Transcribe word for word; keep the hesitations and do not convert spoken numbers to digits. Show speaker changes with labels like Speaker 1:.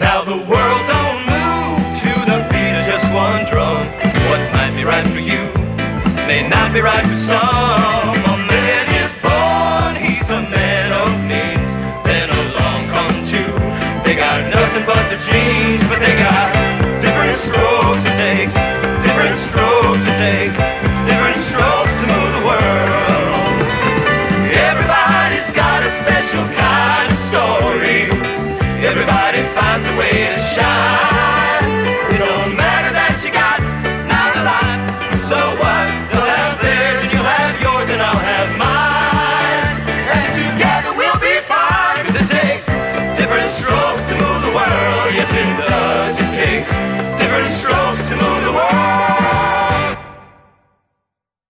Speaker 1: Now the world don't move to the beat of just one drum. What might be right for you may not be right for some.